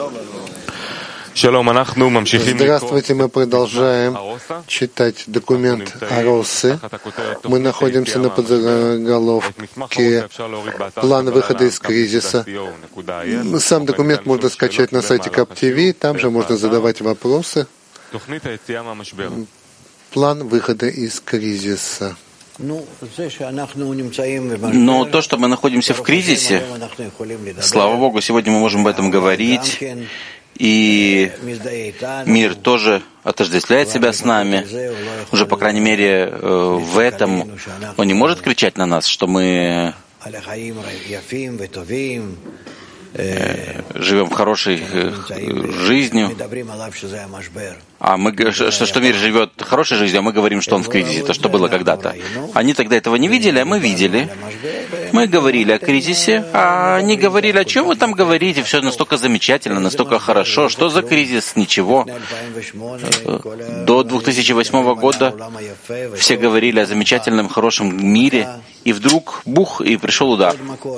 Здравствуйте, мы продолжаем читать документ Аросы. Мы находимся на подзаголовке «План выхода из кризиса». Сам документ можно скачать на сайте КАП-ТВ, там же можно задавать вопросы. План выхода из кризиса. Но то, что мы находимся в кризисе, слава Богу, сегодня мы можем об этом говорить, и мир тоже отождествляет себя с нами. Уже, по крайней мере, в этом он не может кричать на нас, что мы живем хорошей жизнью, что мир живет хорошей жизнью, а мы говорим, что он в кризисе, то, что было когда-то. Они тогда этого не видели, а мы видели. Мы говорили о кризисе, а они говорили, о чем вы там говорите, все настолько замечательно, настолько хорошо, что за кризис, ничего. До 2008 года все говорили о замечательном, хорошем мире, и вдруг, бух, и пришел удар.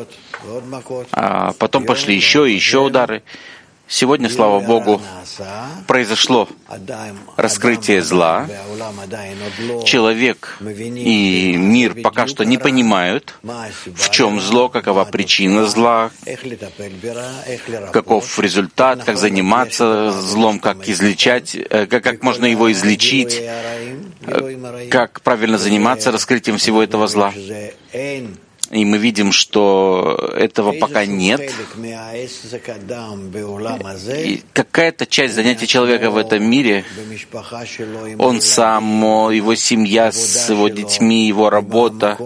А потом пошли еще и еще удары. Сегодня, слава Богу, произошло раскрытие зла. Человек и мир пока что не понимают, в чем зло, какова причина зла, каков результат, как заниматься злом, как излечать, как можно его излечить, как правильно заниматься раскрытием всего этого зла. И мы видим, что этого пока нет. И какая-то часть занятий человека в этом мире, он сам, его семья с его детьми, его работа,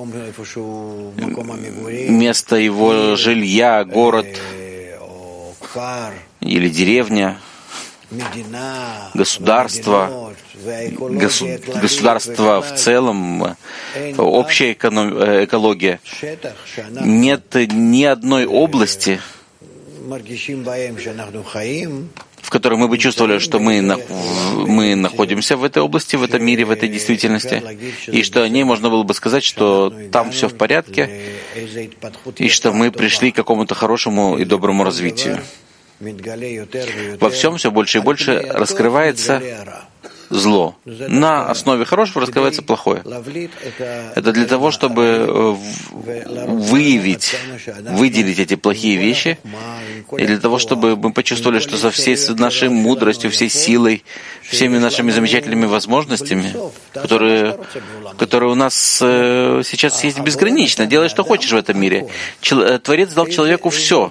место его жилья, город или деревня, государство в целом, общая экология. Нет ни одной области, в которой мы бы чувствовали, что мы находимся в этой области, в этом мире, в этой действительности, и что о ней можно было бы сказать, что там все в порядке, и что мы пришли к какому-то хорошему и доброму развитию. Во всем все больше и больше раскрывается зло. На основе хорошего раскрывается плохое. Это для того, чтобы выделить эти плохие вещи, и для того, чтобы мы почувствовали, что со всей нашей мудростью, всей силой, всеми нашими замечательными возможностями, которые у нас сейчас есть безгранично, делай, что хочешь в этом мире. Творец дал человеку все.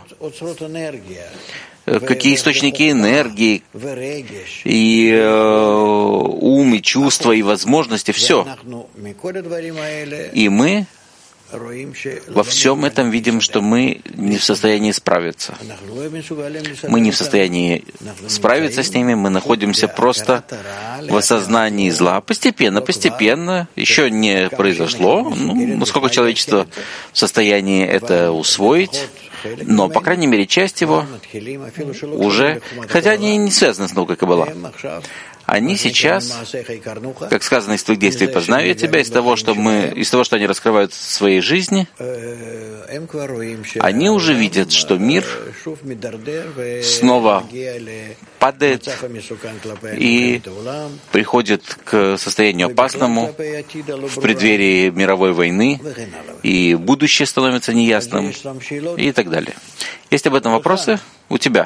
Какие источники энергии, и ум, и чувства, и возможности, все. И мы во всем этом видим, что мы не в состоянии справиться. Мы не в состоянии справиться с ними, мы находимся просто в осознании зла. Постепенно, еще не произошло, насколько человечество в состоянии это усвоить, но, по крайней мере, часть его уже, хотя они не связаны с наукой Каббала, они сейчас, как сказано, из твоих действий познаю я тебя, из того, что они раскрывают в своей жизни, они уже видят, что мир снова падает и приходит к состоянию опасному в преддверии мировой войны, и будущее становится неясным, и так далее. Есть об этом вопросы у тебя?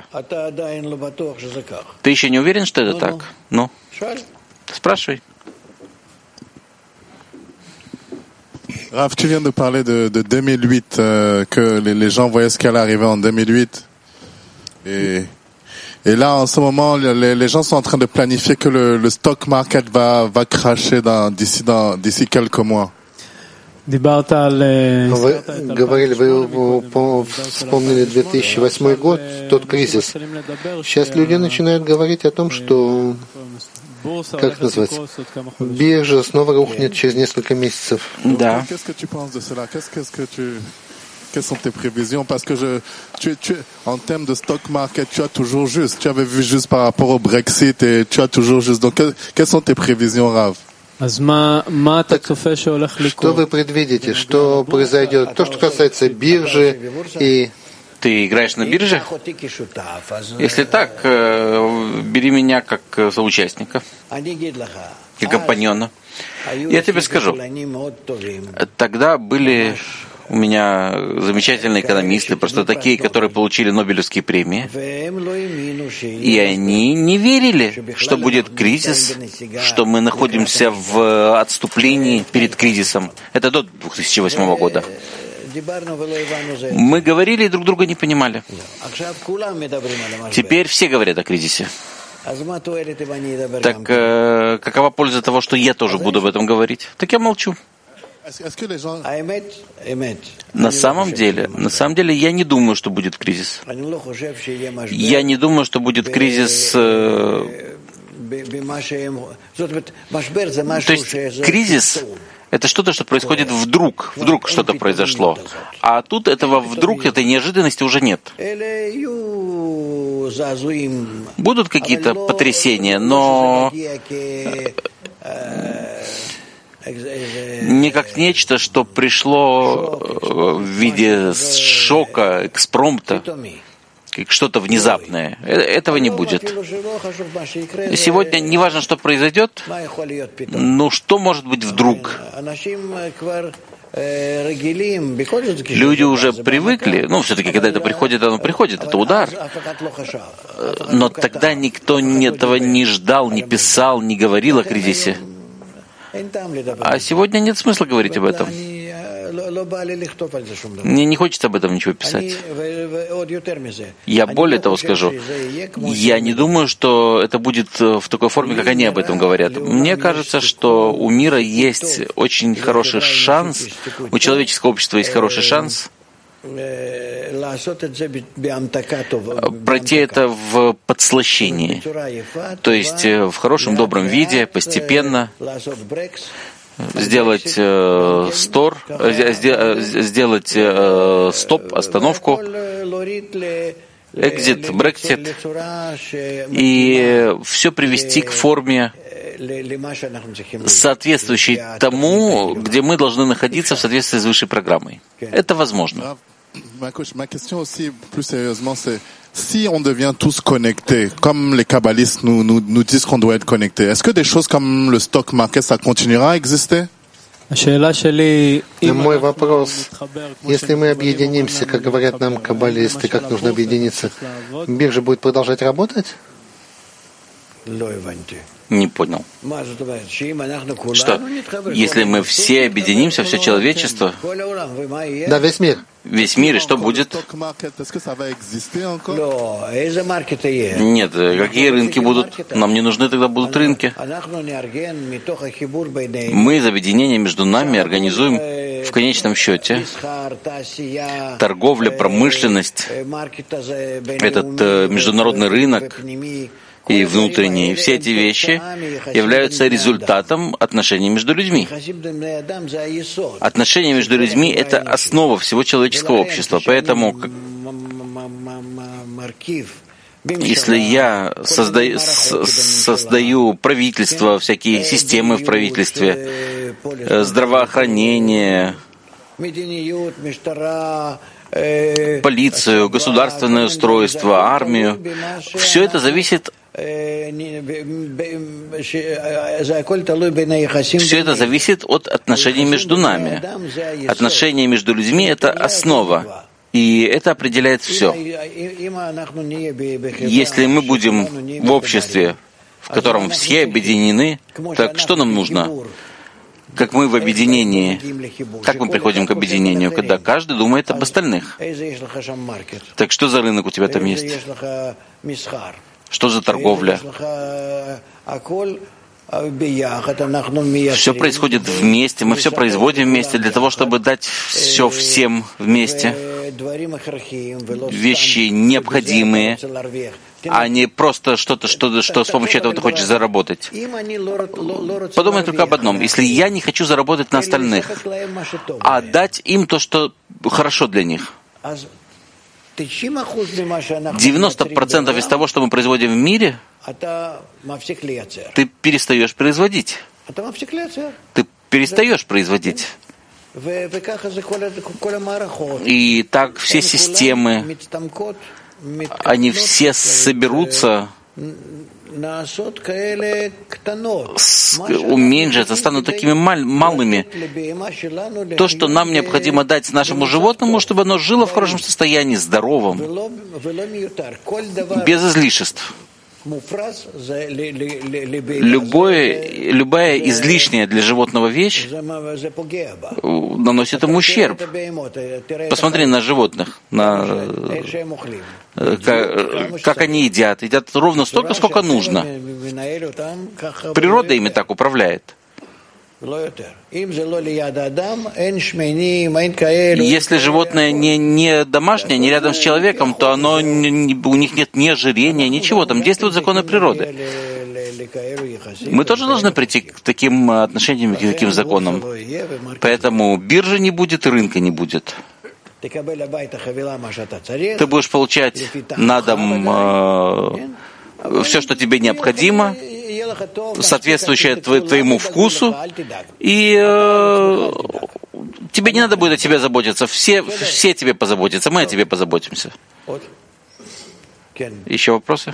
Ты еще не уверен, что это так? Ну, спрашивай. Rav, tu viens de parler de 2008, que les gens voyaient ce qui allait arriver en 2008. Et là, en ce moment, les gens sont en train de planifier que le stock market va cracher d'ici quelques mois. Вы говорили, вы вспомнили 2008 год, тот кризис. Сейчас люди начинают говорить о том, что, как это называется, биржа снова рухнет через несколько месяцев. Да. Quelles sont tes prévisions? Parce que en termes de stock market, tu as toujours juste. Tu avais vu juste par rapport au Brexit et tu as toujours juste. Donc, quelles sont tes prévisions, Rav? Что вы предвидите? Что произойдет? То, что касается биржи и Ты играешь на бирже? Если так, бери меня как соучастника и компаньона. Я тебе скажу, тогда были у меня замечательные экономисты, просто такие, которые получили Нобелевские премии, и они не верили, что будет кризис, что мы находимся в отступлении перед кризисом. Это до 2008 года. Мы говорили и друг друга не понимали. Теперь все говорят о кризисе. Так какова польза того, что я тоже буду об этом говорить? Так я молчу. На самом деле, я не думаю, что будет кризис. Я не думаю, что будет кризис. То есть кризис — это что-то, что происходит вдруг. Вдруг что-то произошло. А тут этого вдруг, этой неожиданности уже нет. Будут какие-то потрясения, но не как нечто, что пришло в виде шока, экспромта, как что-то внезапное. Этого не будет. Сегодня не важно, что произойдет, но что может быть вдруг? Люди уже привыкли, все-таки, когда это приходит, оно приходит, это удар. Но тогда никто этого не ждал, не писал, не говорил о кризисе. А сегодня нет смысла говорить об этом. Мне не хочется об этом ничего писать. Я более того скажу, я не думаю, что это будет в такой форме, как они об этом говорят. Мне кажется, что у мира есть очень хороший шанс, у человеческого общества есть хороший шанс пройти это в подслащении, то есть в хорошем, добром виде, постепенно сделать стоп, остановку, экзит, брексит, и все привести к форме, соответствующей тому, где мы должны находиться в соответствии с высшей программой. Это возможно. Ma question aussi, plus sérieusement, c'est si on devient tous connectés, comme les kabbalistes nous disent qu'on doit être connectés, est-ce que des choses comme le stock market, ça continuera à exister? Мой вопрос, если мы объединимся, как говорят нам каббалисты, как нужно объединиться, биржа будет продолжать работать? Не понял. Что? Если мы все объединимся, все человечество? Да, весь мир. Весь мир, и что будет? Нет, какие рынки будут? Нам не нужны тогда будут рынки. Мы из объединения между нами организуем в конечном счете торговля, промышленность, этот международный рынок и внутренние. И все эти вещи являются результатом отношений между людьми. Отношения между людьми — это основа всего человеческого общества. Поэтому, если я создаю правительство, всякие системы в правительстве, здравоохранение, полицию, государственное устройство, армию, все это зависит от отношений между нами. Отношения между людьми — это основа, и это определяет все. Если мы будем в обществе, в котором все объединены, так что нам нужно? Как мы в объединении, как мы приходим к объединению, когда каждый думает об остальных? Так что за рынок у тебя там есть? Что за торговля? Все происходит вместе, мы все производим вместе для того, чтобы дать все всем вместе. Вещи необходимые, а не просто что-то, что с помощью этого ты хочешь заработать. Подумай только об одном. Если я не хочу заработать на остальных, а дать им то, что хорошо для них, 90% из того, что мы производим в мире, ты перестаешь производить. Ты перестаешь производить. И так все системы, они все соберутся, уменьшатся, станут такими малыми. То, что нам необходимо дать нашему животному, чтобы оно жило в хорошем состоянии, здоровом, без излишеств. Любая излишняя для животного вещь наносит ему ущерб. Посмотри на животных, как они едят. Едят ровно столько, сколько нужно. Природа ими так управляет. Если животное не домашнее, не рядом с человеком, то у них нет ни ожирения, ничего. Там действуют законы природы. Мы тоже должны прийти к таким отношениям, к таким законам. Поэтому биржи не будет и рынка не будет. Ты будешь получать на дом все, что тебе необходимо, соответствующее твоему вкусу, и тебе не надо будет о тебе заботиться, все тебе позаботятся, мы о тебе позаботимся. Еще вопросы?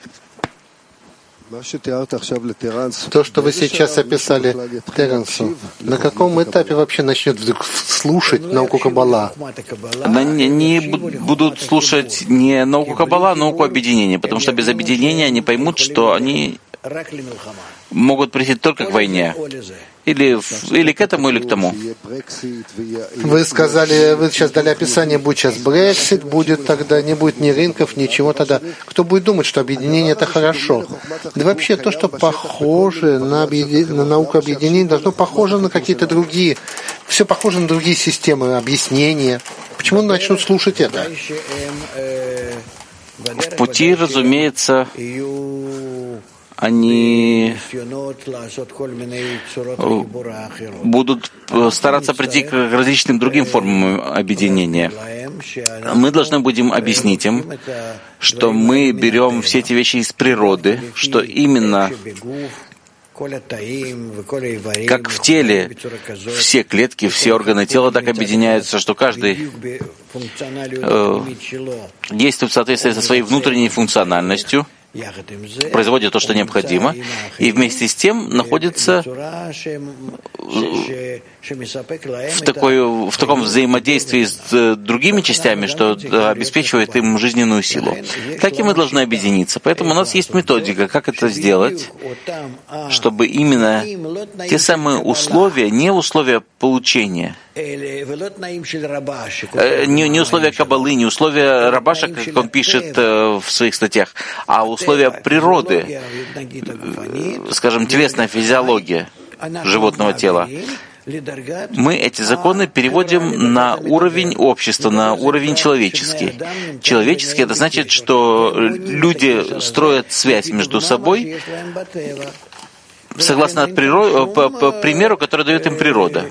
То, что вы сейчас описали Теренсу, на каком этапе вообще начнет вдруг слушать науку Каббала? Они будут слушать не науку Каббала, а науку объединения, потому что без объединения они поймут, что они могут прийти только к войне. Или к этому, или к тому. Вы сказали, вы сейчас дали описание, будет сейчас Брексит, будет тогда, не будет ни рынков, ничего тогда. Кто будет думать, что объединение это хорошо? Да вообще то, что похоже на науку объединения, должно похоже на какие-то другие, все похоже на другие системы объяснения. Почему начнут слушать это? В пути, разумеется, они будут стараться прийти к различным другим формам объединения. Мы должны будем объяснить им, что мы берем все эти вещи из природы, что именно как в теле все клетки, все органы тела так объединяются, что каждый действует в соответствии со своей внутренней функциональностью, производит то, что необходимо, и вместе с тем находится в таком взаимодействии с другими частями, что обеспечивает им жизненную силу. Так и мы должны объединиться. Поэтому у нас есть методика, как это сделать, чтобы именно те самые условия, не условия получения, не условия Каббалы, не условия Рабаша, как он пишет в своих статьях, а условия природы, скажем, телесная физиология животного тела. Мы эти законы переводим на уровень общества, на уровень человеческий. Человеческий — это значит, что люди строят связь между собой согласно примеру, который дает им природа.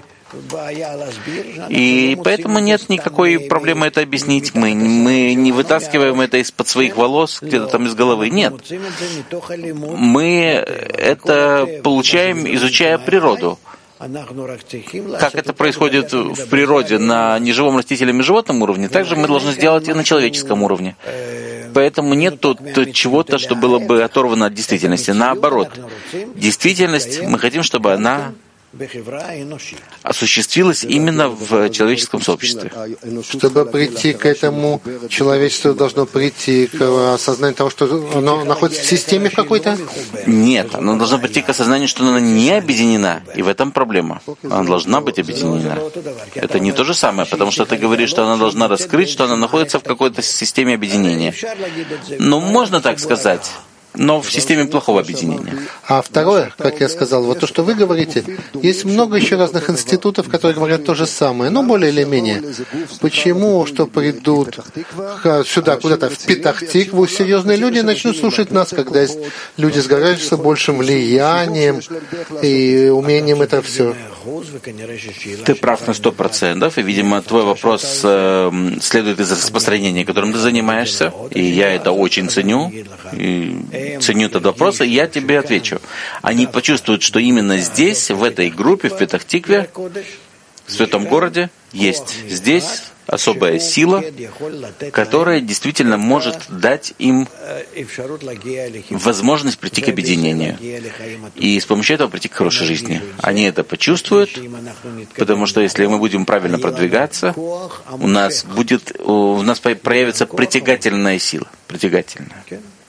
И поэтому нет никакой проблемы это объяснить. Мы не вытаскиваем это из-под своих волос, где-то там из головы. Нет. Мы это получаем, изучая природу. Как это происходит в природе на неживом растительном и животном уровне, также мы должны сделать и на человеческом уровне. Поэтому нет тут чего-то, что было бы оторвано от действительности. Наоборот, действительность, мы хотим, чтобы она осуществилась именно в человеческом сообществе. Чтобы прийти к этому, человечество должно прийти к осознанию того, что оно находится в системе какой-то? Нет, оно должно прийти к осознанию, что она не объединена, и в этом проблема. Она должна быть объединена. Это не то же самое, потому что ты говоришь, что она должна раскрыть, что она находится в какой-то системе объединения. Но можно так сказать, но в системе плохого объединения. А второе, как я сказал, вот то, что вы говорите, есть много еще разных институтов, которые говорят то же самое, но более или менее. Почему, что придут сюда, куда-то, в Петах-Тикву, серьезные люди начнут слушать нас, когда есть люди с гораздо большим влиянием и умением это все? Ты прав на 100%, и, видимо, твой вопрос следует из распространения, которым ты занимаешься, и я это очень ценю, ценю этот вопрос, и я тебе отвечу. Они почувствуют, что именно здесь, в этой группе, в Петах-Тикве, в святом городе есть здесь особая сила, которая действительно может дать им возможность прийти к объединению и с помощью этого прийти к хорошей жизни. Они это почувствуют, потому что если мы будем правильно продвигаться, у нас проявится притягательная сила. Притягательная.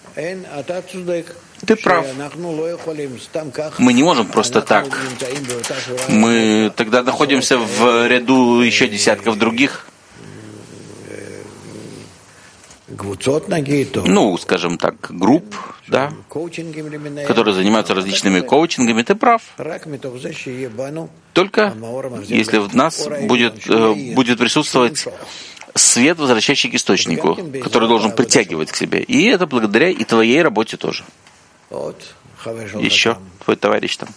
Ты прав. Мы не можем просто так. Мы тогда находимся в ряду еще десятков других, скажем так, групп, да, которые занимаются различными коучингами. Ты прав. Только если в нас будет присутствовать свет, возвращающий к источнику, который должен притягивать к себе. И это благодаря и твоей работе тоже. Еще твой товарищ там.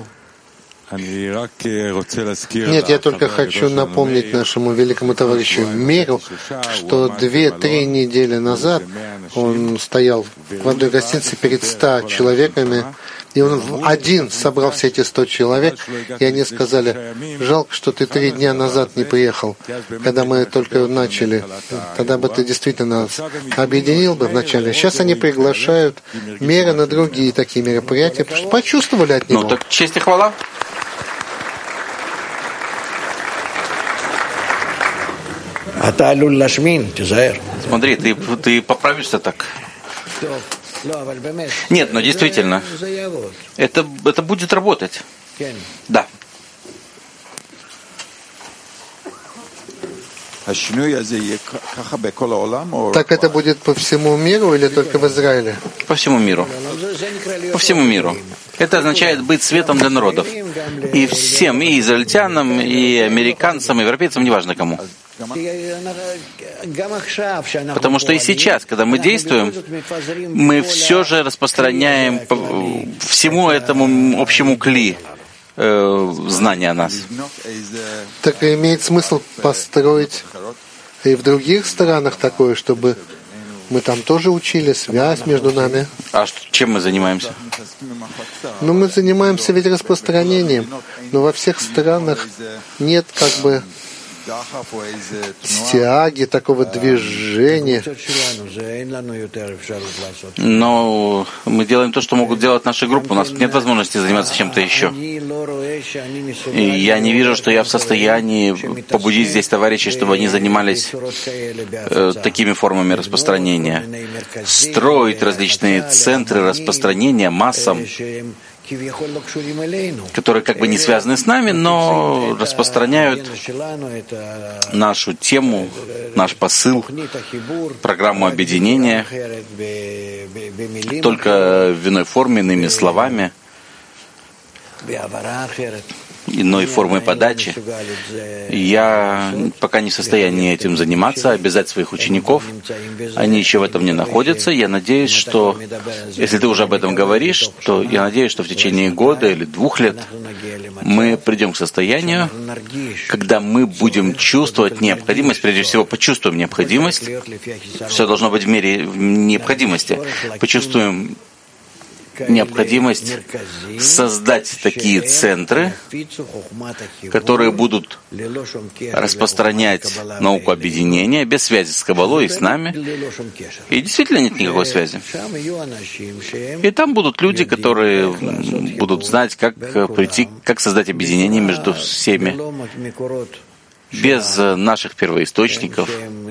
Нет, я только хочу напомнить нашему великому товарищу Меру, что 2-3 недели назад он стоял в одной гостинице перед 100 человеками, и он один собрал все эти 100 человек, и они сказали: жалко, что ты 3 дня назад не приехал, когда мы только начали. Тогда бы ты действительно нас объединил бы вначале. Сейчас они приглашают Мера на другие такие мероприятия, потому что почувствовали от него. Ну так честь и хвала. Смотри, ты поправишься так. Нет, но действительно, это будет работать. Да. Так это будет по всему миру или только в Израиле? По всему миру. По всему миру. Это означает быть светом для народов. И всем, и израильтянам, и американцам, и европейцам, неважно кому. Потому что и сейчас, когда мы действуем, мы все же распространяем всему этому общему кли знания о нас. Так имеет смысл построить и в других странах такое, чтобы мы там тоже учили связь между нами. А чем мы занимаемся? Ну, мы занимаемся ведь распространением, но во всех странах нет как бы стяги, такого движения. Но мы делаем то, что могут делать наши группы. У нас нет возможности заниматься чем-то еще. И я не вижу, что я в состоянии побудить здесь товарищей, чтобы они занимались такими формами распространения. Строить различные центры распространения массам, которые как бы не связаны с нами, но распространяют нашу тему, наш посыл, программу объединения, только в иной форме, иными словами, иной формой подачи. Я пока не в состоянии этим заниматься, обязать своих учеников. Они еще в этом не находятся. Я надеюсь, что, если ты уже об этом говоришь, то я надеюсь, что в течение года или 2 лет мы придем к состоянию, когда мы будем чувствовать необходимость, прежде всего почувствуем необходимость. Все должно быть в мере необходимости. Почувствуем необходимость создать такие центры, которые будут распространять науку объединения без связи с Каббалой и с нами. И действительно нет никакой связи. И там будут люди, которые будут знать, как прийти, как создать объединение между всеми, без наших первоисточников,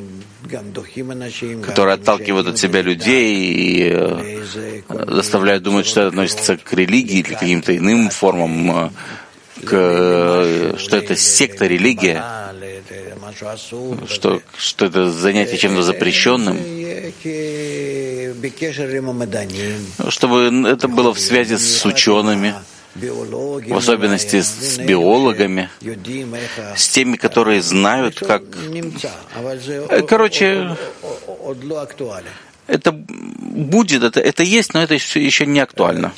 которые отталкивают от себя людей и заставляют думать, что это относится к религии или к каким-то иным формам, что это секта, религия, что это занятие чем-то запрещенным, чтобы это было в связи с учеными, в особенности с биологами, с теми, которые знают, как... Короче, это будет, это есть, но это еще не актуально.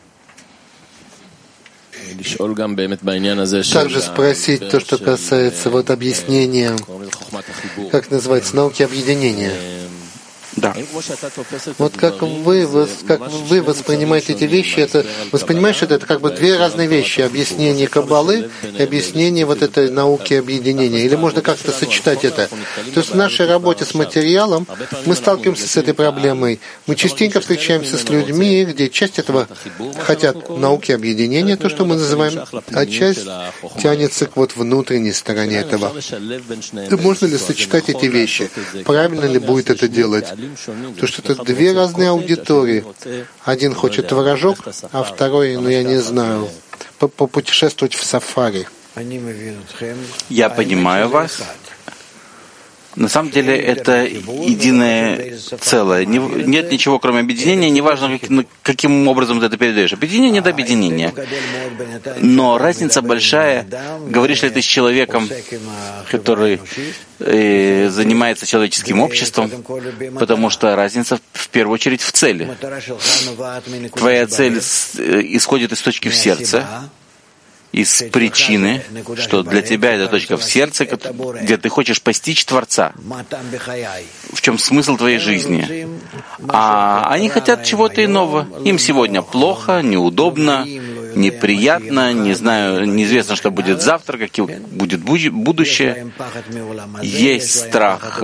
Также спросить то, что касается объяснения, как называется, науки объединения. Да. Вот как вы воспринимаете эти вещи, это воспринимаешь это как бы две разные вещи: объяснение Каббалы и объяснение вот этой науки объединения. Или можно как-то сочетать это? То есть в нашей работе с материалом мы сталкиваемся с этой проблемой. Мы частенько встречаемся с людьми, где часть этого хотят науки объединения, то, что мы называем, а часть тянется к вот внутренней стороне этого. И можно ли сочетать эти вещи? Правильно ли будет это делать? Потому что это две разные аудитории. Один хочет творожок, а второй, я не знаю, попутешествовать в сафари. Я понимаю вас. На самом деле это единое целое. Нет ничего, кроме объединения, неважно, каким образом ты это передаешь. Объединение — это объединение. Но разница большая. Говоришь ли ты с человеком, который занимается человеческим обществом, потому что разница в первую очередь в цели. Твоя цель исходит из точки в сердце, из причины, что для тебя это точка в сердце, где ты хочешь постичь Творца. В чем смысл твоей жизни? А они хотят чего-то иного. Им сегодня плохо, неудобно, неприятно, не знаю, неизвестно, что будет завтра, каким будет будущее. Есть страх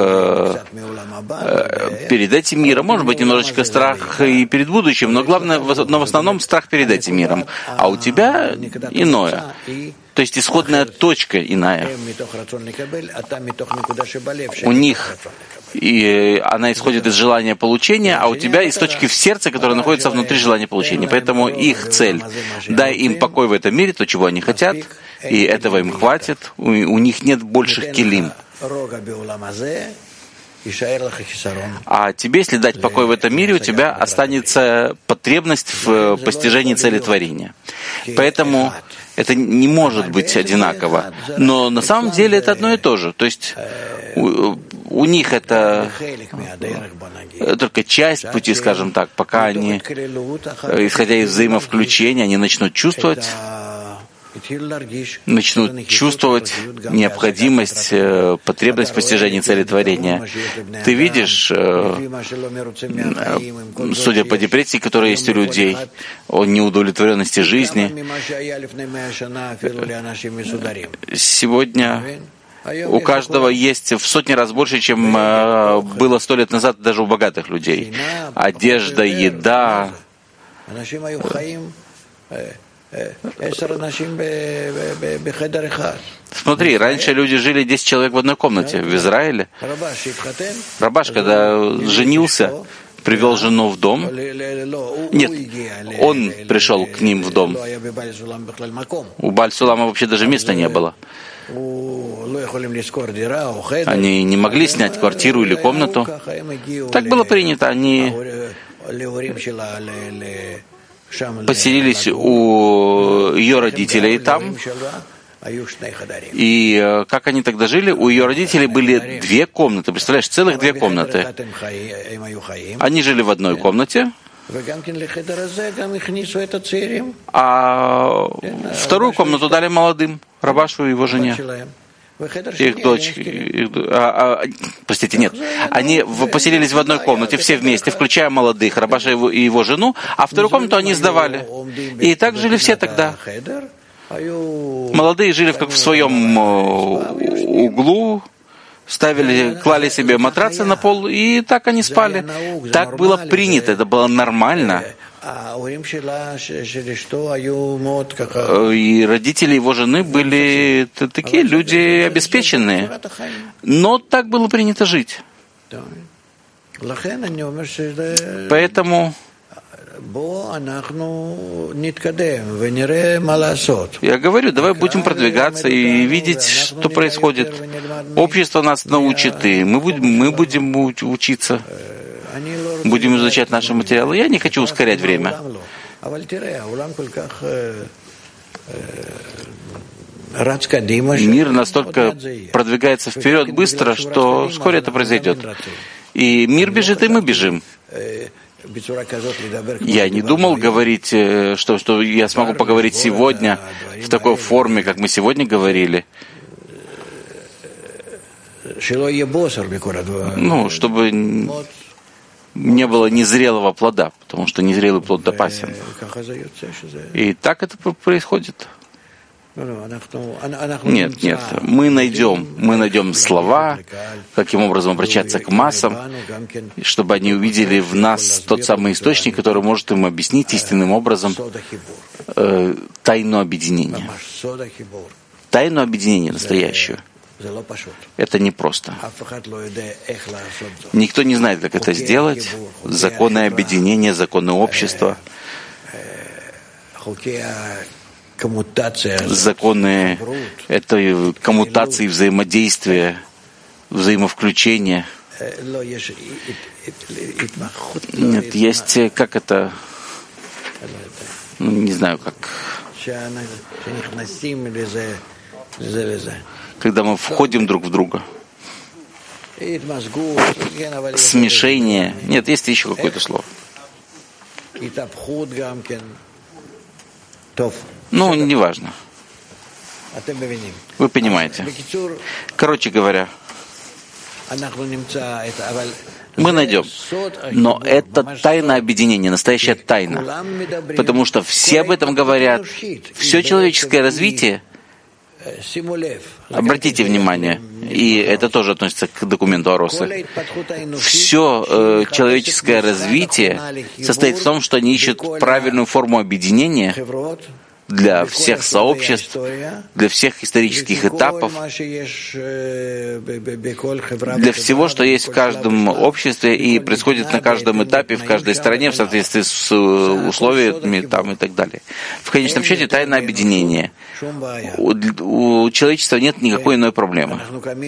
перед этим миром, может быть, немножечко страх и перед будущим, но главное, но в основном страх перед этим миром. А у тебя иное. То есть исходная точка иная. У них и она исходит из желания получения, а у тебя из точки в сердце, которая находится внутри желания получения. Поэтому их цель — дай им покой в этом мире, то, чего они хотят, и этого им хватит. У них нет больших килим. А тебе, если дать покой в этом мире, у тебя останется потребность в постижении цели творения. Поэтому это не может быть одинаково. Но на самом деле это одно и то же. То есть у них это только часть пути, скажем так, пока они, исходя из взаимовключения, они начнут чувствовать необходимость, потребность постижения цели творения. Ты видишь, судя по депрессии, которая есть у людей, о неудовлетворенности жизни, сегодня у каждого есть в сотни раз больше, чем было 100 лет назад даже у богатых людей. Одежда, еда. Смотри, раньше люди жили 10 человек в одной комнате в Израиле. Рабаш, когда женился, привел жену в дом. Нет, он пришел к ним в дом. У Бааль-Сулама вообще даже места не было. Они не могли снять квартиру или комнату. Так было принято. Они поселились у ее родителей там. И как они тогда жили? У ее родителей были 2 комнаты. Представляешь, целых 2 комнаты. Они жили в одной комнате. А вторую комнату дали молодым, Рабашу и его жене. Их дочь, простите, нет. Они поселились в одной комнате, все вместе, включая молодых, Рабаша и его жену, а вторую комнату они сдавали. И так жили все тогда. Молодые жили как в своем углу, клали себе матрацы на пол, и так они спали. Так было принято, это было нормально. И родители его жены были такие люди обеспеченные. Но так было принято жить. Поэтому я говорю, давай будем продвигаться и видеть, что происходит. Общество нас научит, и мы будем учиться. Будем изучать наши материалы. Я не хочу ускорять время. Мир настолько продвигается вперед быстро, что вскоре это произойдет. И мир бежит, и мы бежим. Я не думал говорить, что я смогу поговорить сегодня в такой форме, как мы сегодня говорили. Чтобы не было незрелого плода, потому что незрелый плод опасен. И так это происходит. Нет, мы найдем слова, каким образом обращаться к массам, чтобы они увидели в нас тот самый источник, который может им объяснить истинным образом тайну объединения. Тайну объединения настоящую. Это непросто. Никто не знает, как это сделать. Законы объединения, законы общества, законы этой коммутации, взаимодействия, взаимовключения. Нет, есть, как это, не знаю, как, когда мы входим друг в друга. Смешение. Нет, есть еще какое-то слово. Ну, неважно. Вы понимаете. Короче говоря, мы найдем. Но это тайна объединения, настоящая тайна. Потому что все об этом говорят. Все человеческое развитие, обратите внимание, и это тоже относится к документу Аросы, все человеческое развитие состоит в том, что они ищут правильную форму объединения для всех сообществ, для всех исторических этапов, для всего, что есть в каждом обществе и происходит на каждом этапе, в каждой стране, в соответствии с условиями там, и так далее. В конечном счете, тайна объединения. У человечества нет никакой иной проблемы.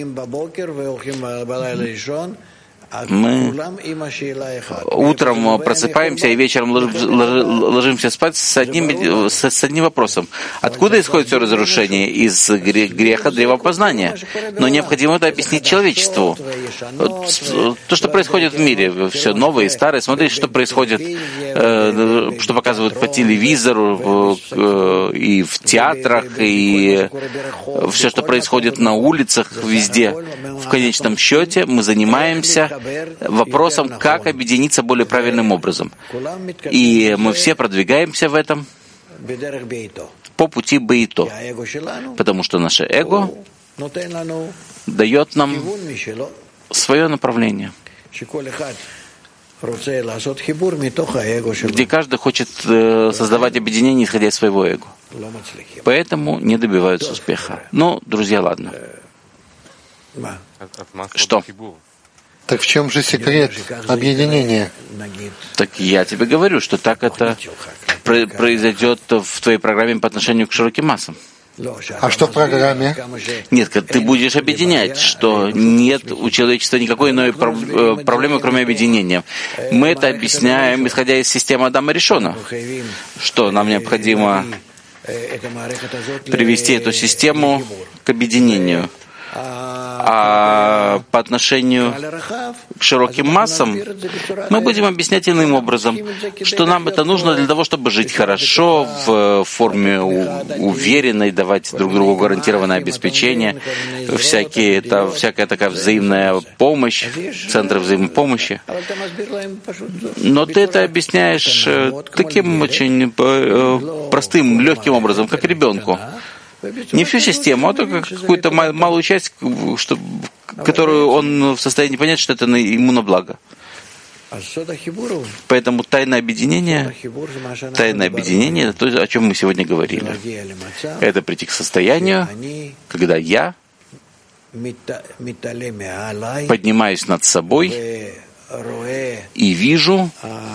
Мы утром просыпаемся и вечером ложимся спать с одним вопросом. Откуда исходит все разрушение? Из греха древопознания. Но необходимо это объяснить человечеству. То, что происходит в мире, все новое и старое. Смотрите, что происходит, что показывают по телевизору, и в театрах, и все, что происходит на улицах, везде. В конечном счете мы занимаемся вопросом, как объединиться более правильным образом. И мы все продвигаемся в этом по пути Бейто, потому что наше эго дает нам свое направление, где каждый хочет создавать объединение, исходя из своего эго. Поэтому не добиваются успеха. Ну, друзья, ладно. Что? Так в чем же секрет объединения? Так я тебе говорю, что так это произойдет в твоей программе по отношению к широким массам. А что в программе? Нет, ты будешь объединять, что нет у человечества никакой иной проблемы, кроме объединения. Мы это объясняем, исходя из системы Адама Ришона, что нам необходимо привести эту систему к объединению. А по отношению к широким массам мы будем объяснять иным образом, что нам это нужно для того, чтобы жить хорошо, в форме уверенной, давать друг другу гарантированное обеспечение, всякая такая взаимная помощь, центры взаимопомощи. Но ты это объясняешь таким очень простым, легким образом, как ребенку. Не всю систему, а только какую-то малую часть, которую он в состоянии понять, что это ему на благо. Поэтому тайна объединения — это то, о чем мы сегодня говорили. Это прийти к состоянию, когда я поднимаюсь над собой и вижу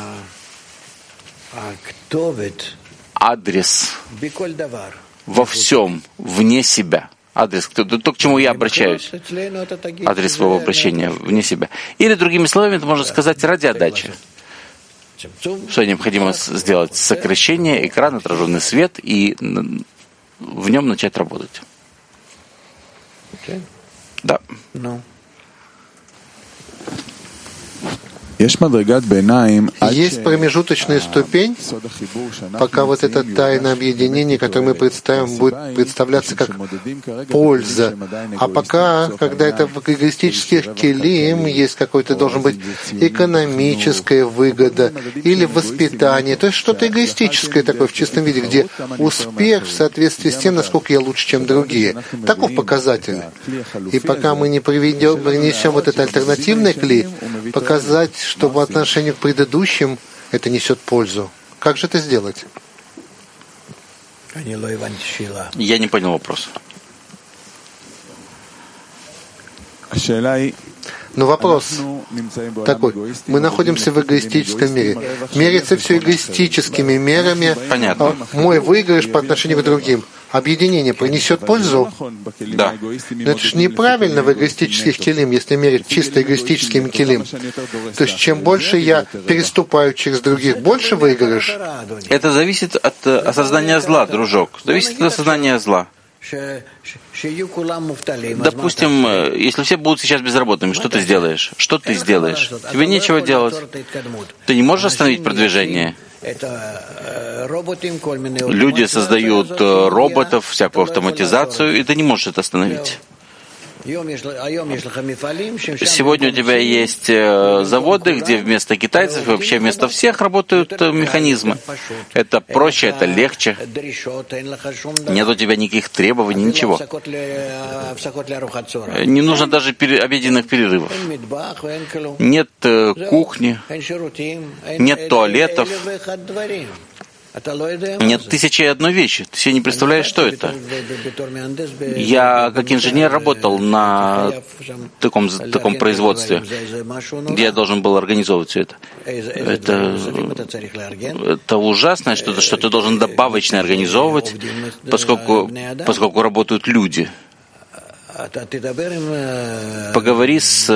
адрес во всем, вне себя. Адрес, то, к чему я обращаюсь. Адрес своего обращения вне себя. Или, другими словами, это можно сказать ради отдачи. Что необходимо сделать? Сокращение, экран, отраженный свет, и в нем начать работать. Да. Есть промежуточная ступень, пока вот эта тайна объединения, которую мы представим, будет представляться как польза. А пока, когда это в эгоистических келим, есть какой-то, должен быть экономическая выгода или воспитание, то есть что-то эгоистическое такое в чистом виде, где успех в соответствии с тем, насколько я лучше, чем другие. Таков показатель. И пока мы не принесем вот это альтернативное кли, показать, что по отношению к предыдущим это несет пользу. Как же это сделать? Я не понял вопрос. Но вопрос такой. Мы находимся в эгоистическом мире. Мерится все эгоистическими мерами. Понятно. Мой выигрыш по отношению к другим. Объединение принесет пользу? Да. Но это же неправильно в эгоистических келим, если мерить чисто эгоистическим келим. То есть чем больше я переступаю через других, больше выигрыш? Это зависит от осознания зла, дружок. Зависит от осознания зла. Допустим, если все будут сейчас безработными, что ты сделаешь? Что ты сделаешь? Тебе нечего делать. Ты не можешь остановить продвижение. Люди создают роботов, всякую автоматизацию, и ты не можешь это остановить. Сегодня у тебя есть заводы, где вместо китайцев и вообще вместо всех работают механизмы. Это проще, это легче. Нет у тебя никаких требований, ничего. Не нужно даже обеденных перерывов. Нет кухни, нет туалетов. Нет 1001 вещи. Ты себе не представляешь, что это. Я как инженер работал на таком производстве, где я должен был организовывать все это. Это ужасное что-то, что ты должен добавочно организовывать, поскольку работают люди. Поговори с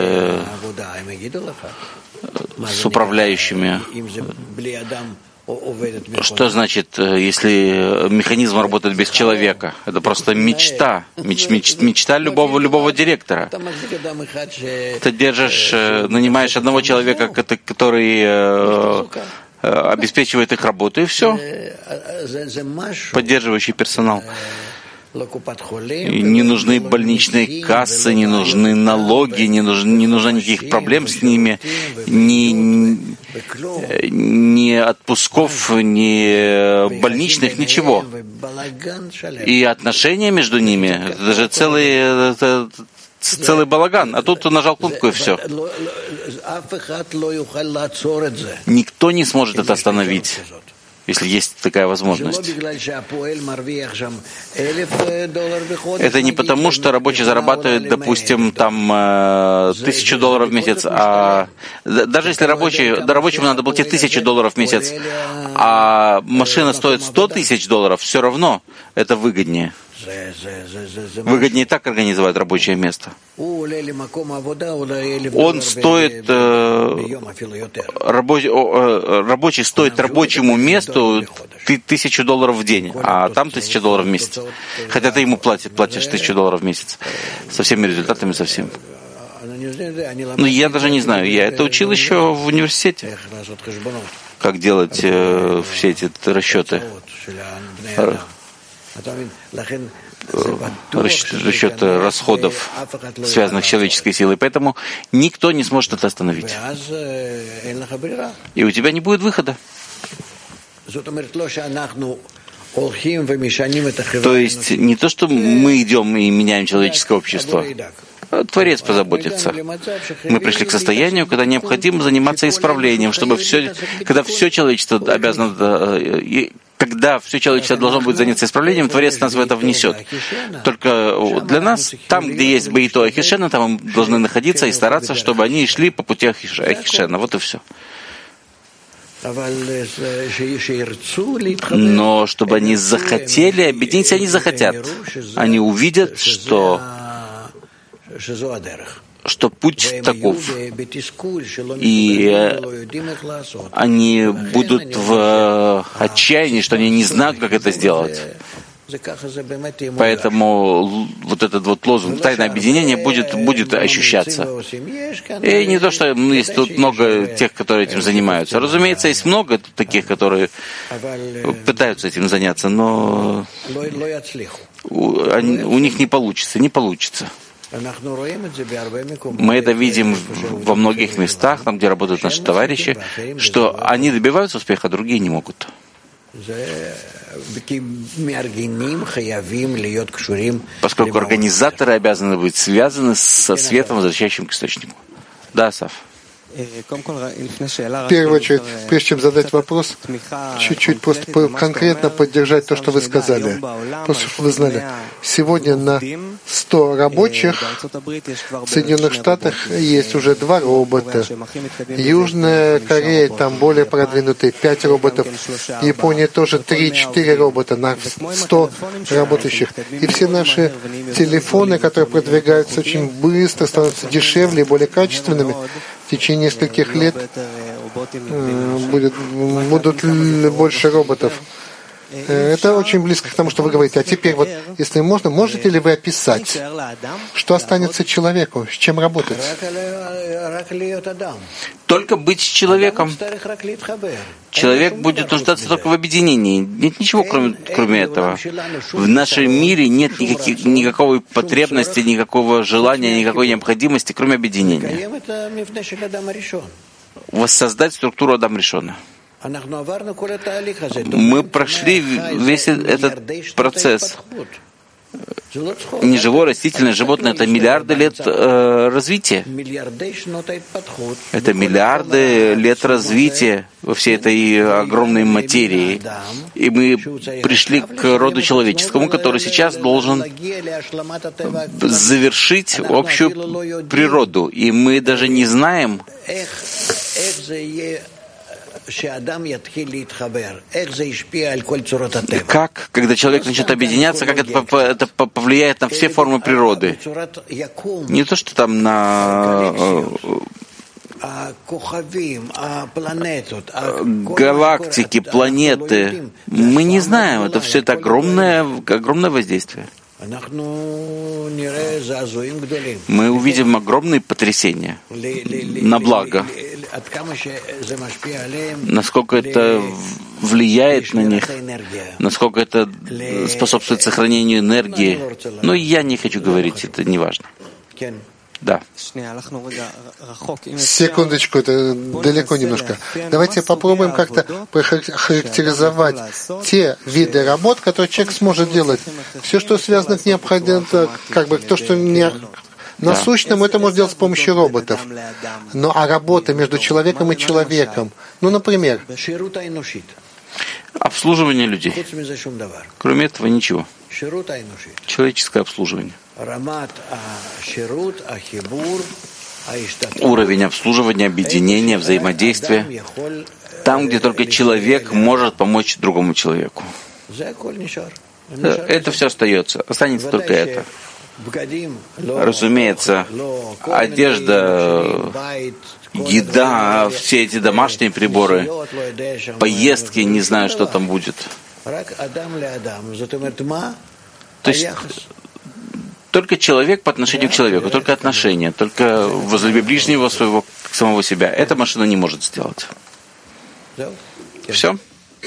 управляющими. Что значит, если механизм работает без человека? Это просто мечта. Мечта любого директора. Ты нанимаешь одного человека, который обеспечивает их работу, и все. Поддерживающий персонал. Не нужны больничные кассы, не нужны налоги, не нужно никаких проблем с ними, ни отпусков, ни больничных, ничего. И отношения между ними, это даже целый балаган. А тут нажал кнопку и все. Никто не сможет это остановить, если есть такая возможность. Это не потому, что рабочий зарабатывает, допустим, там $1000 в месяц, а даже если рабочему надо платить $1000 в месяц, а машина стоит $100 000, все равно это выгоднее. Выгоднее так организовать рабочее место. Он стоит, рабочий стоит рабочему месту $1000 в день, а там $1000 в месяц. Хотя ты ему платишь $1000 в месяц. Со всеми результатами, со всем. Но я даже не знаю, я это учил еще в университете. Как делать все эти расчеты. Расчет расходов, связанных с человеческой силой. Поэтому никто не сможет это остановить. И у тебя не будет выхода. То есть не то, что мы идем и меняем человеческое общество. Творец позаботится. Мы пришли к состоянию, когда необходимо заниматься исправлением, чтобы когда все человечество обязано, когда все человечество должно будет заняться исправлением, Творец нас в это внесет. Только для нас, там, где есть Бейто Ахишена, там мы должны находиться и стараться, чтобы они шли по пути Ахишена. Вот и все. Но чтобы они захотели объединиться, они захотят. Они увидят, что путь таков. И они будут в отчаянии, что они не знают, как это сделать. Поэтому вот этот вот лозунг «тайное объединение» будет ощущаться. И не то, что есть тут много тех, которые этим занимаются. Разумеется, есть много таких, которые пытаются этим заняться, но у них не получится. Мы это видим во многих местах, там, где работают наши товарищи, что они добиваются успеха, а другие не могут. Поскольку организаторы обязаны быть связаны со светом, возвращающим к источнику. Да, Асаф. В первую очередь, прежде чем задать вопрос, чуть-чуть просто конкретно поддержать то, что вы сказали. Просто чтобы вы знали, сегодня на 100 рабочих в Соединенных Штатах есть уже 2 робота. Южная Корея там более продвинутые, 5 роботов. Япония тоже 3-4 робота на 100 работающих. И все наши телефоны, которые продвигаются очень быстро, становятся дешевле и более качественными, в течение нескольких лет будут больше роботов. Это очень близко к тому, что вы говорите. А теперь, вот, если можно, можете ли вы описать, что останется человеку, с чем работать? Только быть человеком. Человек будет нуждаться только в объединении. Нет ничего, кроме этого. В нашем мире нет никакой потребности, никакого желания, никакой необходимости, кроме объединения. Воссоздать структуру Адам Ришона. Мы прошли весь этот процесс. Неживое, растительное, животное — это миллиарды лет развития. Это миллиарды лет развития во всей этой огромной материи. И мы пришли к роду человеческому, который сейчас должен завершить общую природу. И мы даже не знаем, как, когда человек начнет объединяться, как это повлияет на все формы природы. Не то, что там на галактики, планеты. Мы не знаем. Это все это огромное воздействие. Мы увидим огромные потрясения на благо. Насколько это влияет на них, насколько это способствует сохранению энергии. Но я не хочу говорить, это не важно. Да. Секундочку, это далеко немножко. Давайте попробуем как-то характеризовать те виды работ, которые человек сможет делать. Все, что связано с необходимым, как бы то, что не насущным, это можно делать с помощью роботов. Но а работа между человеком и человеком, ну, например, обслуживание людей. Кроме этого ничего. Человеческое обслуживание. Уровень обслуживания, объединения, взаимодействия. Там, где только человек может помочь другому человеку. Это все остается. Останется только это. Разумеется, одежда, еда, все эти домашние приборы, поездки, не знаю, что там будет. То есть только человек по отношению к человеку, только отношения, только возлюби ближнего своего к самого себя. Эта машина не может сделать. Все?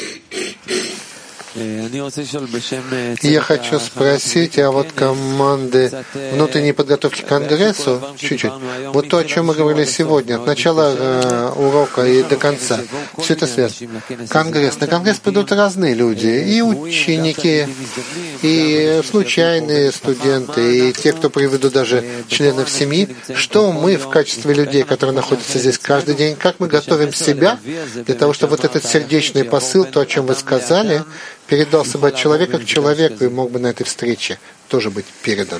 Я хочу спросить, а вот команды внутренней подготовки к Конгрессу, чуть-чуть, вот то, о чем мы говорили сегодня, от начала урока и до конца, все это связано. Конгресс. На Конгресс придут разные люди, и ученики, и случайные студенты, и те, кто приведут даже членов семьи. Что мы в качестве людей, которые находятся здесь каждый день, как мы готовим себя для того, чтобы вот этот сердечный посыл, то, о чем вы сказали, передался бы от человека к человеку и мог бы на этой встрече тоже быть передан.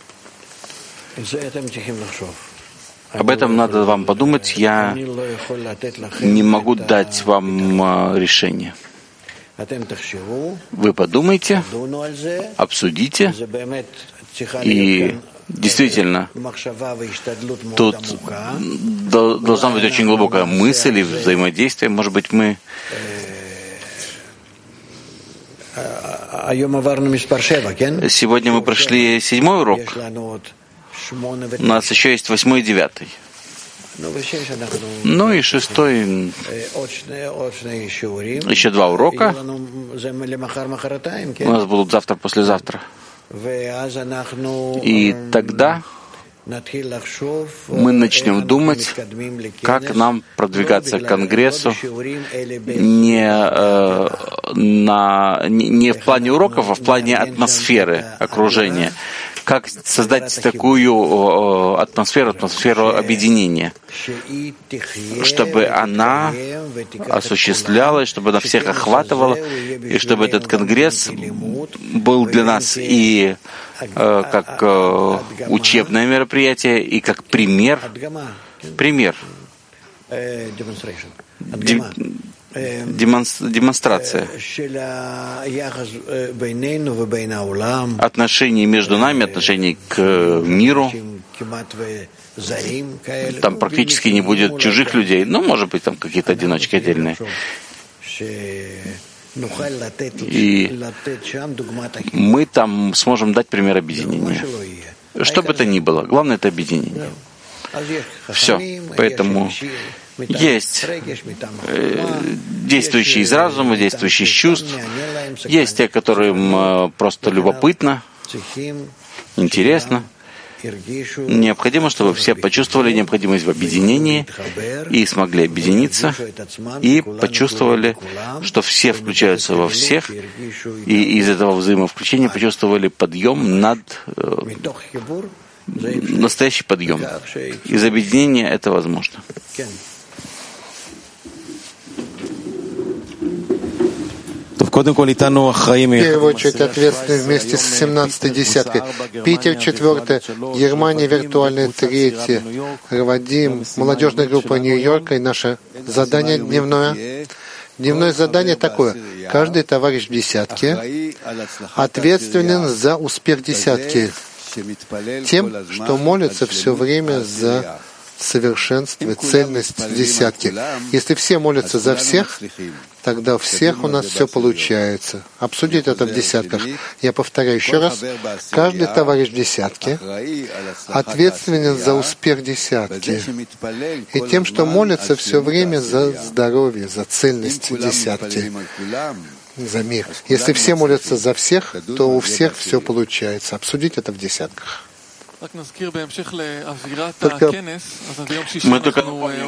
Об этом надо вам подумать. Я не могу дать вам решение. Вы подумайте, обсудите, и действительно, тут должна быть очень глубокая мысль и взаимодействие. Может быть, мы Сегодня мы прошли 7-й урок. У нас еще есть 8-й и 9-й. Ну и 6-й. Еще 2 урока. У нас будут завтра, послезавтра. И тогда мы начнем думать, как нам продвигаться к Конгрессу не в плане уроков, а в плане атмосферы, окружения. Как создать такую атмосферу объединения, чтобы она осуществлялась, чтобы она всех охватывала, и чтобы этот Конгресс был для нас и как учебное мероприятие, и как пример, демонстрация отношений между нами, отношений к миру. Там практически не будет чужих людей, но, может быть, там какие-то одиночки отдельные. И мы там сможем дать пример объединения. Что бы это ни было, главное — это объединение. Все. Поэтому есть действующие из разума, действующие из чувств. Есть те, которым просто любопытно, интересно. Необходимо, чтобы все почувствовали необходимость в объединении и смогли объединиться, и почувствовали, что все включаются во всех, и из этого взаимовключения почувствовали подъем настоящий подъем. Из объединения это возможно. В первую очередь ответственны вместе с 17-й десяткой. Питер 4, Германия виртуальная 3, Равадим, молодежная группа Нью-Йорка и наше задание дневное. Дневное задание такое. Каждый товарищ в десятке ответственен за успех десятки. Тем, что молится все время за совершенство и цельность десятки. Если все молятся за всех, тогда у всех у нас все получается. Обсудить это в десятках. Я повторяю еще раз. Каждый товарищ в десятке ответственен за успех десятки. И тем, что молится все время за здоровье, за цельность десятки, за мир. Если все молятся за всех, то у всех все получается. Обсудить это в десятках. Мы только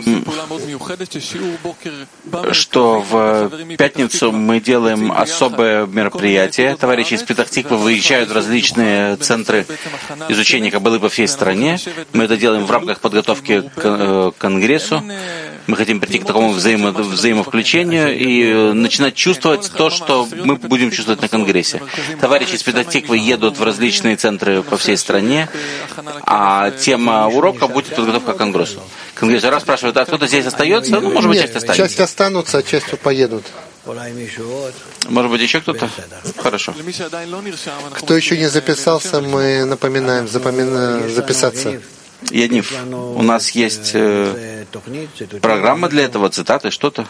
что в пятницу мы делаем особое мероприятие. Товарищи из Петах-Тиквы выезжают в различные центры изучения Каббалы по всей стране. Мы это делаем в рамках подготовки к Конгрессу. Мы хотим прийти к такому взаимовключению и начинать чувствовать то, что мы будем чувствовать на Конгрессе. Товарищи из Петах-Тиквы едут в различные центры по всей стране, а тема урока будет подготовка к Конгрессу. Раз спрашивают, а кто-то здесь остается? Ну, может быть, часть останется. Часть останутся, а часть поедут. Может быть, еще кто-то? Хорошо. Кто еще не записался, мы напоминаем записаться. Янив, у нас есть программа для этого, цитаты, что-то?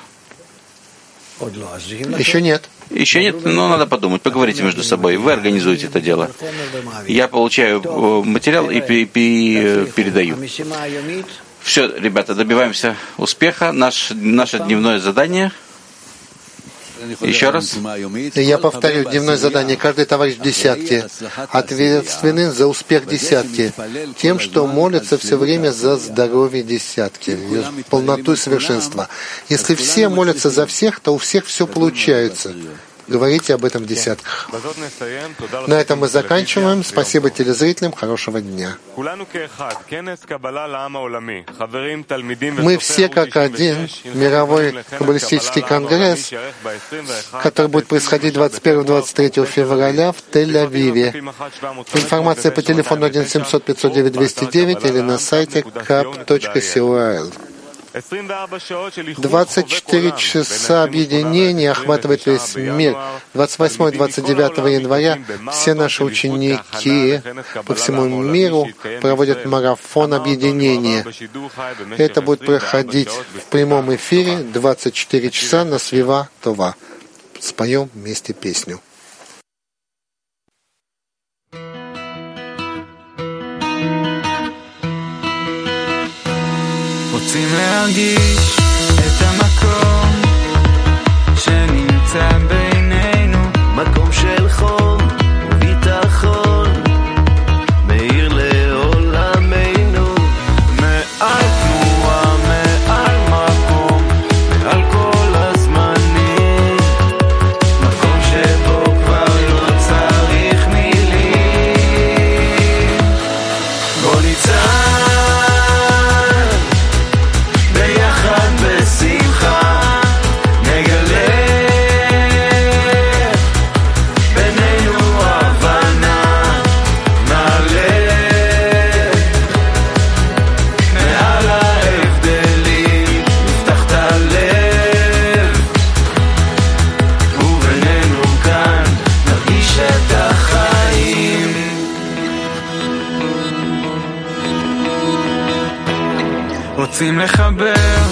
Еще нет. Еще нет, но надо подумать, поговорите между собой. Вы организуете это дело. Я получаю материал и передаю. Все, ребята, добиваемся успеха. Наше дневное задание. Еще раз. Я повторю, дневное задание. Каждый товарищ в десятке ответственен за успех десятки. Тем, что молится все время за здоровье десятки, полноту и совершенство. Если все молятся за всех, то у всех все получается. Говорите об этом в десятках. На этом мы заканчиваем. Спасибо телезрителям. Хорошего дня. Мы все как один мировой каббалистический конгресс, который будет происходить 21-23 февраля в Тель-Авиве. Информация по телефону 1-700-509-209 или на сайте kap.co.il. 24 часа объединения охватывает весь мир. 28-29 января все наши ученики по всему миру проводят марафон объединения. Это будет проходить в прямом эфире 24 часа на Свива Това. Споем вместе песню. רוצים להרגיש את המקום שנמצא בינינו, מקום של חום וביטחון מאיר לעולמנו, מעל תנועה, מעל מקום, מעל כל הזמנים, מקום שבו כבר לא צריך מילים. בוא נצעד ביחד בשמחה, נגלה בינינו הבנה, נעלה מעל ההבדלים, נפתח את הלב, ובינינו כאן נרגיש את החיים. רוצים לחבר